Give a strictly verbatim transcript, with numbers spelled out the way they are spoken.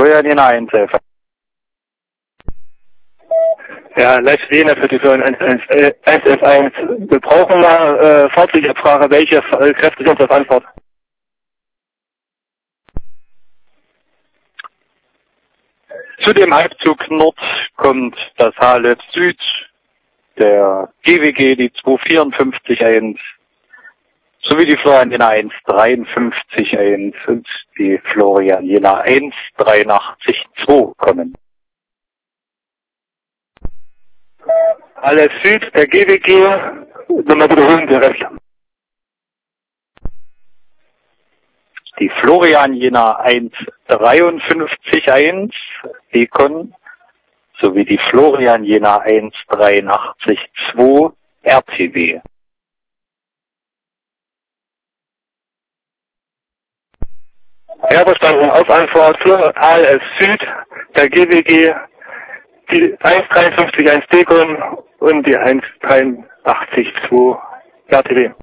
Florian Jena eins elf. Ja, Leipzig Jena für die Florian eins elf eins. Wir brauchen mal äh, Fahrzeugabfrage, welche äh, Kräfte sind auf Antwort? Zu dem Halbzug Nord kommt das H-L F Süd, der G W G, die zwei vier fünf eins, sowie die Florian Jena eins drei fünf eins und die Florian Jena eins drei acht zwei kommen. H L F Süd, der G W G, nochmal wiederholen wir recht. Die Florian Jena eins drei fünf eins, Econ, sowie die Florian Jena eins drei acht zwei, R T W. Ja, verstanden. Auf Antwort H L F Süd, der G W G, die eins drei fünf eins Decon und die eins drei acht zwei R T W.